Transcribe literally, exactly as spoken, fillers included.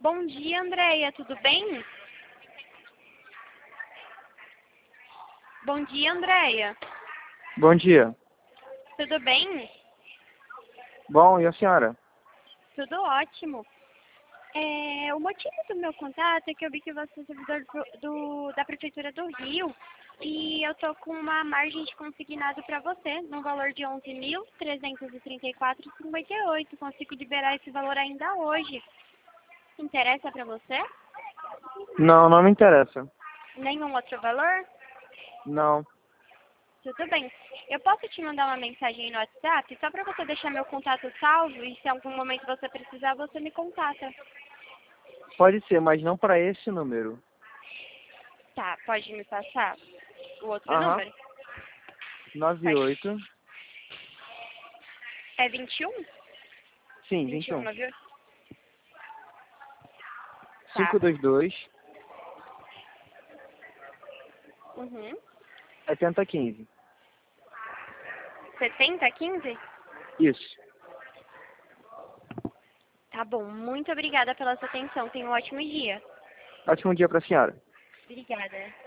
Bom dia, Andréia, tudo bem? Bom dia, Andréia. Bom dia. Tudo bem? Bom, e a senhora? Tudo ótimo. É, o motivo do meu contato é que eu vi que você é servidor do, do- da Prefeitura do Rio e eu tô com uma margem de consignado para você no valor de onze mil trezentos e trinta e quatro vírgula cinquenta e oito. Consigo liberar esse valor ainda hoje. Interessa para você? Não, não me interessa. Nenhum outro valor? Não. Tudo bem. Eu posso te mandar uma mensagem no WhatsApp só para você deixar meu contato salvo e se em algum momento você precisar, você me contata. Pode ser, mas não para esse número. Tá, pode me passar o outro Aham. número? Nove Pode. oito. É vinte e um? Sim, vinte vinte e e um, um. nove oito? Tá. Cinco dois dois. Uhum. Setenta quinze. setenta, quinze? Isso. Tá bom. Muito obrigada pela sua atenção. Tenha um ótimo dia. Ótimo dia para a senhora. Obrigada.